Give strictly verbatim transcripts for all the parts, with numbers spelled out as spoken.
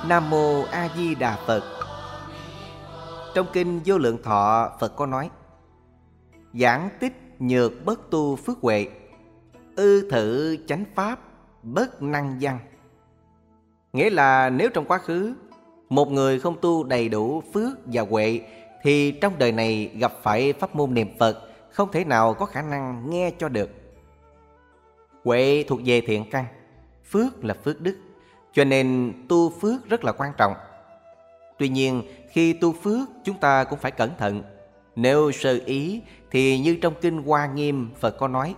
Nam Mô A Di Đà Phật. Trong kinh Vô Lượng Thọ, Phật có nói: giảng tích nhược bất tu phước huệ, ư thử chánh pháp bất năng văn. Nghĩa là nếu trong quá khứ một người không tu đầy đủ phước và huệ, thì trong đời này gặp phải pháp môn niệm Phật không thể nào có khả năng nghe cho được. Huệ thuộc về thiện căn, phước là phước đức, cho nên tu phước rất là quan trọng. Tuy nhiên khi tu phước chúng ta cũng phải cẩn thận. Nếu sơ ý thì như trong kinh Hoa Nghiêm, Phật có nói: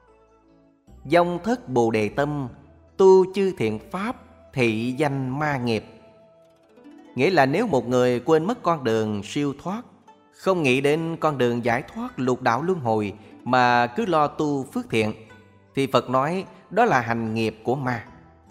vong thất bồ đề tâm, tu chư thiện pháp, thị danh ma nghiệp. Nghĩa là nếu một người quên mất con đường siêu thoát, không nghĩ đến con đường giải thoát lục đạo luân hồi, mà cứ lo tu phước thiện, thì Phật nói đó là hành nghiệp của ma.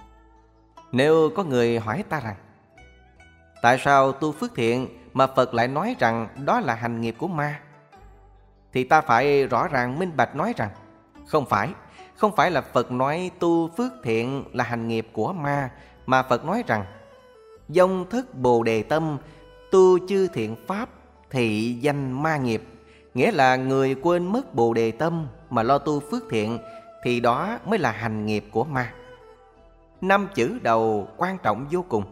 Nếu có người hỏi ta rằng: tại sao tu phước thiện mà Phật lại nói rằng đó là hành nghiệp của ma? Thì ta phải rõ ràng minh bạch nói rằng không phải. Không phải là Phật nói tu phước thiện là hành nghiệp của ma, mà Phật nói rằng vong thất bồ đề tâm, tu chư thiện pháp, thị danh ma nghiệp. Nghĩa là người quên mất bồ đề tâm mà lo tu phước thiện, thì đó mới là hành nghiệp của ma. Năm chữ đầu quan trọng vô cùng.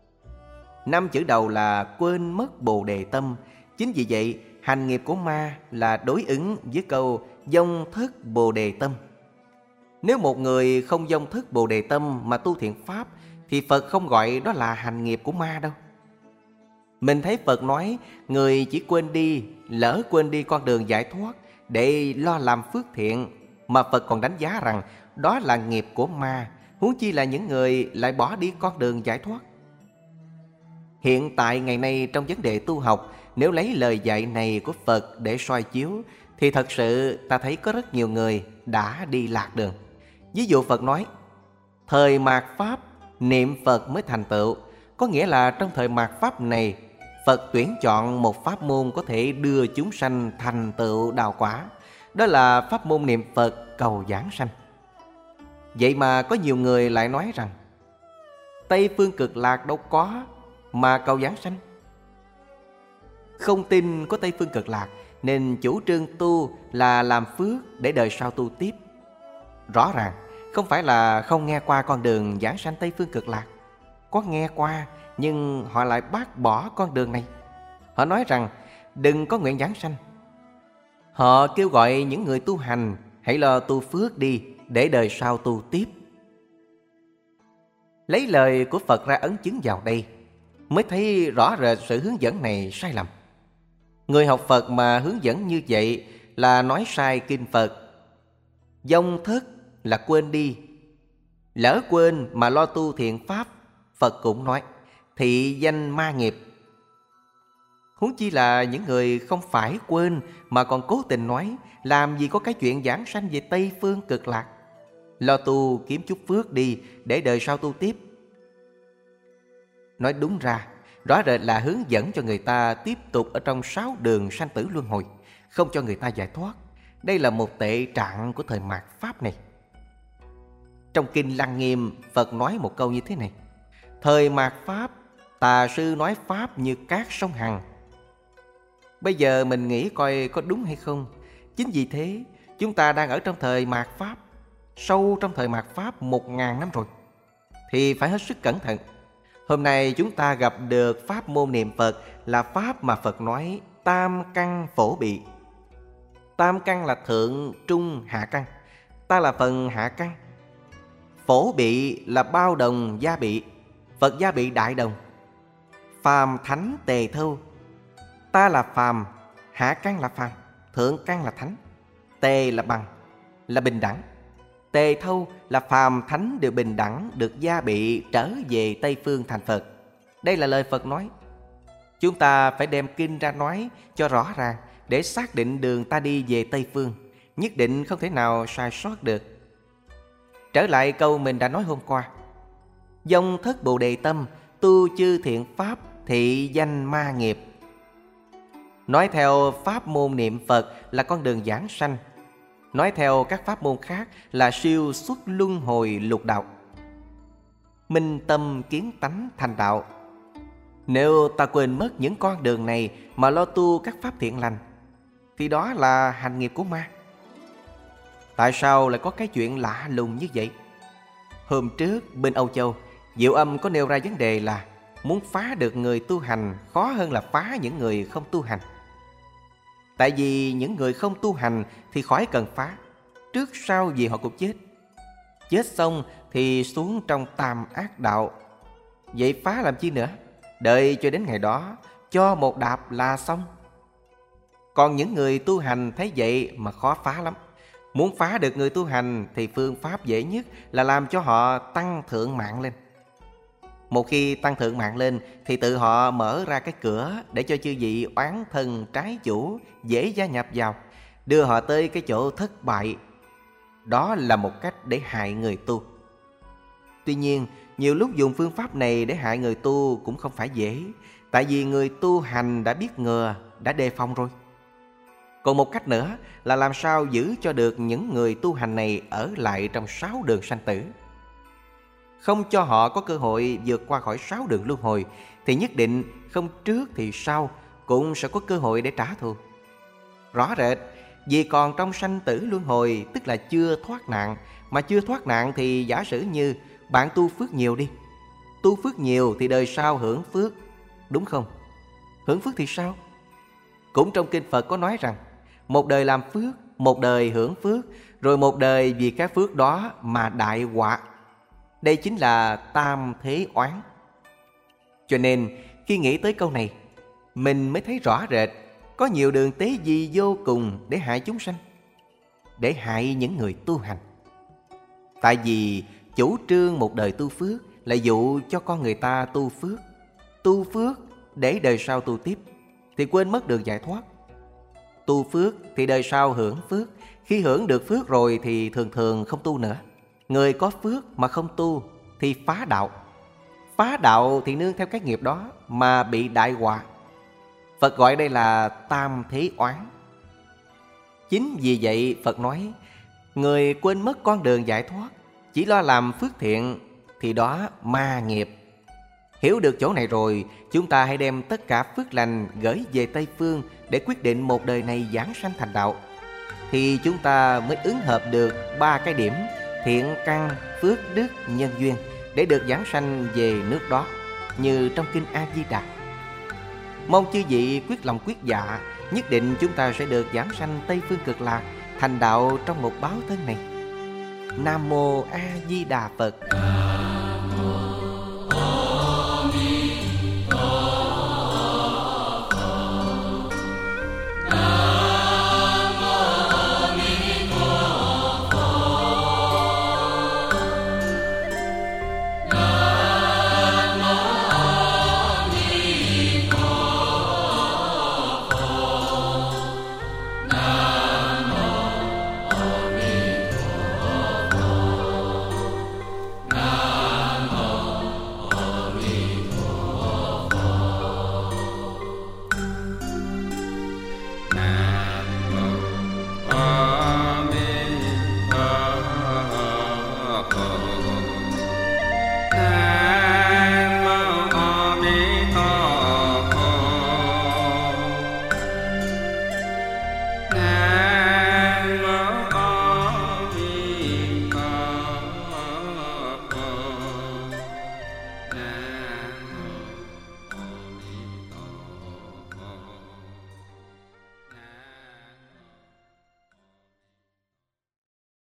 Năm chữ đầu là quên mất bồ đề tâm. Chính vì vậy hành nghiệp của ma là đối ứng với câu vong thất bồ đề tâm. Nếu một người không vong thất bồ đề tâm mà tu thiện pháp, thì Phật không gọi đó là hành nghiệp của ma đâu. Mình thấy Phật nói người chỉ quên đi, lỡ quên đi con đường giải thoát để lo làm phước thiện, mà Phật còn đánh giá rằng đó là nghiệp của ma, huống chi là những người lại bỏ đi con đường giải thoát. Hiện tại ngày nay trong vấn đề tu học, nếu lấy lời dạy này của Phật để soi chiếu, thì thật sự ta thấy có rất nhiều người đã đi lạc đường. Ví dụ Phật nói thời mạt Pháp niệm Phật mới thành tựu. Có nghĩa là trong thời mạt Pháp này, Phật tuyển chọn một pháp môn có thể đưa chúng sanh thành tựu đạo quả. Đó là pháp môn niệm Phật cầu giảng sanh. Vậy mà có nhiều người lại nói rằng Tây phương cực lạc đâu có mà cầu giảng sanh. Không tin có Tây phương cực lạc nên chủ trương tu là làm phước để đời sau tu tiếp. Rõ ràng không phải là không nghe qua con đường giảng sanh Tây phương cực lạc. Có nghe qua, nhưng họ lại bác bỏ con đường này. Họ nói rằng đừng có nguyện giảng sanh. Họ kêu gọi những người tu hành hãy lo tu phước đi để đời sau tu tiếp. Lấy lời của Phật ra ấn chứng vào đây, mới thấy rõ rệt sự hướng dẫn này sai lầm. Người học Phật mà hướng dẫn như vậy là nói sai kinh Phật. Vong thất là quên đi, lỡ quên mà lo tu thiện pháp, Phật cũng nói thị danh ma nghiệp. Huống chi là những người không phải quên mà còn cố tình nói, làm gì có cái chuyện giảng sanh về Tây phương cực lạc. Lo tu kiếm chút phước đi để đời sau tu tiếp. Nói đúng ra, rõ rệt là hướng dẫn cho người ta tiếp tục ở trong sáu đường sanh tử luân hồi, không cho người ta giải thoát. Đây là một tệ trạng của thời mạt Pháp này. Trong kinh Lăng Nghiêm, Phật nói một câu như thế này: thời mạt Pháp, tà sư nói Pháp như cát sông Hằng. Bây giờ mình nghĩ coi có đúng hay không. Chính vì thế chúng ta đang ở trong thời mạt Pháp, sâu trong thời mạt Pháp một ngàn năm rồi, thì phải hết sức cẩn thận. Hôm nay chúng ta gặp được pháp môn niệm Phật là pháp mà Phật nói tam căn phổ bị. Tam căn là thượng, trung, hạ căn. Ta là phần hạ căn. Phổ bị là bao đồng gia bị. Phật gia bị đại đồng. Phàm thánh tề thâu. Ta là phàm, hạ căn là phàm, thượng căn là thánh. Tề là bằng, là bình đẳng. Tề thâu là phàm thánh đều bình đẳng, được gia bị trở về Tây phương thành Phật. Đây là lời Phật nói. Chúng ta phải đem kinh ra nói cho rõ ràng để xác định đường ta đi về Tây phương, nhất định không thể nào sai sót được. Trở lại câu mình đã nói hôm qua: vong thất bồ đề tâm, tu chư thiện pháp, thị danh ma nghiệp. Nói theo pháp môn niệm Phật là con đường giảng sanh. Nói theo các pháp môn khác là siêu xuất luân hồi lục đạo. minh tâm kiến tánh thành đạo. Nếu ta quên mất những con đường này mà lo tu các pháp thiện lành, thì đó là hành nghiệp của ma. Tại sao lại có cái chuyện lạ lùng như vậy? Hôm trước bên Âu Châu, Diệu Âm có nêu ra vấn đề là muốn phá được người tu hành khó hơn là phá những người không tu hành. Tại vì những người không tu hành thì khỏi cần phá, trước sau gì họ cũng chết. Chết xong thì xuống trong tam ác đạo. Vậy phá làm chi nữa? Đợi cho đến ngày đó, cho một đạp là xong. Còn những người tu hành thấy vậy mà khó phá lắm. Muốn phá được người tu hành thì phương pháp dễ nhất là làm cho họ tăng thượng mạng lên. Một khi tăng thượng mạng lên thì tự họ mở ra cái cửa để cho chư vị oán thân trái chủ dễ gia nhập vào, đưa họ tới cái chỗ thất bại. Đó là một cách để hại người tu. Tuy nhiên, nhiều lúc dùng phương pháp này để hại người tu cũng không phải dễ, tại vì người tu hành đã biết ngừa, đã đề phòng rồi. Còn một cách nữa là làm sao giữ cho được những người tu hành này ở lại trong sáu đường sanh tử. Không cho họ có cơ hội vượt qua khỏi sáu đường luân hồi, thì nhất định không trước thì sau cũng sẽ có cơ hội để trả thù. Rõ rệt, vì còn trong sanh tử luân hồi, tức là chưa thoát nạn. Mà chưa thoát nạn thì giả sử như bạn tu phước nhiều đi. Tu phước nhiều thì đời sau hưởng phước, đúng không? Hưởng phước thì sao? Cũng trong kinh Phật có nói rằng một đời làm phước, một đời hưởng phước, rồi một đời vì cái phước đó mà đại họa. Đây chính là tam thế oán. Cho nên khi nghĩ tới câu này, mình mới thấy rõ rệt có nhiều đường tế di vô cùng để hại chúng sanh, để hại những người tu hành. Tại vì chủ trương một đời tu phước là dụ cho con người ta tu phước. Tu phước để đời sau tu tiếp thì quên mất đường giải thoát. Tu phước thì đời sau hưởng phước. Khi hưởng được phước rồi thì thường thường không tu nữa. Người có phước mà không tu thì phá đạo. Phá đạo thì nương theo cái nghiệp đó mà bị đại họa. Phật gọi đây là tam thế oán. Chính vì vậy Phật nói, người quên mất con đường giải thoát, chỉ lo làm phước thiện thì đó ma nghiệp. Hiểu được chỗ này rồi, chúng ta hãy đem tất cả phước lành gửi về Tây Phương để quyết định một đời này giảng sanh thành đạo. Thì chúng ta mới ứng hợp được ba cái điểm thiện căn, phước đức, nhân duyên để được giảng sanh về nước đó, như trong kinh A Di Đà. Mong chư vị quyết lòng quyết dạ, nhất định chúng ta sẽ được giảng sanh Tây Phương Cực Lạc, thành đạo trong một báo thân này. Nam Mô A Di Đà Phật. Nam